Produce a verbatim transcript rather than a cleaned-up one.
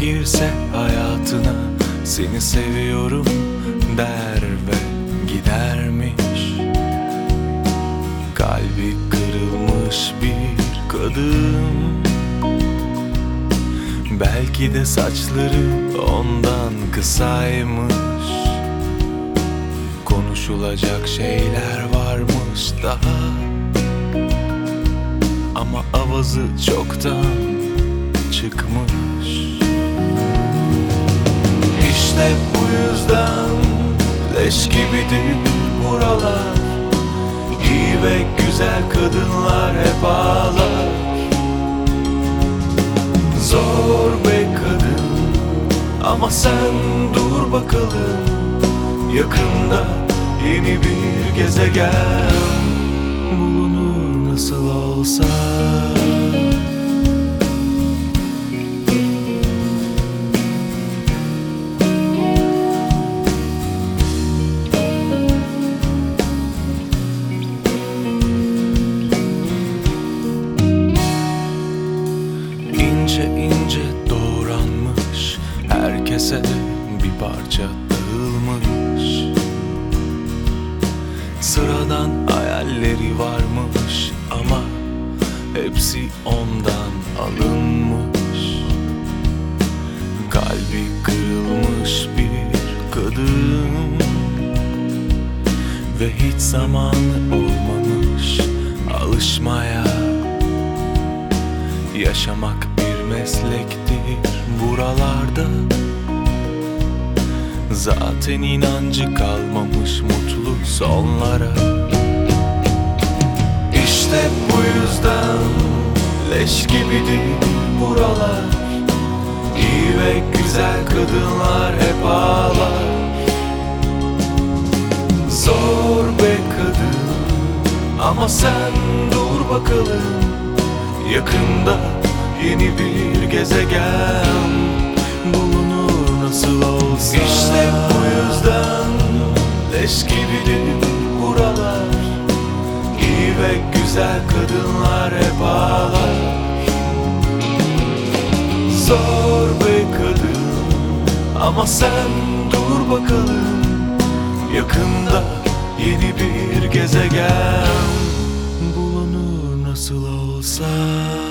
girse hayatına, seni seviyorum der ve gidermiş. Kalbi kırılmış bir kadın, belki de saçları ondan kısaymış. Konuşulacak şeyler varmış daha, ama avazı çoktan çıkmış. İşte bu yüzden leş gibidir buralar. İyi ve güzel kadınlar hep ağlar. Zor be kadın, ama sen dur bakalım, yakında yeni bir gezegen bulunur nasıl olsa. İnce ince doğranmış, herkese bir parça dağılmış. Sıradan hayalleri varmış, ama hepsi ondan alınmış. Kalbi kırılmış bir kadın, ve hiç zamanı olmamış alışmaya. Yaşamak bir meslektir buralarda, zaten inancı kalmamış mutlu sonlara. İşte bu yüzden leş gibidir buralar. İyi ve güzel kadınlar hep ağlar. Zor be kadın, ama sen dur bakalım, yakında yeni bir gezegen bulunur nasıl olsa. İşte bu yüzden leş gibidir buralar. İyi ve güzel kadınlar hep ağlar. Zor be kadın, ama sen dur bakalım, yakında yeni bir gezegen bulunur nasıl olsa.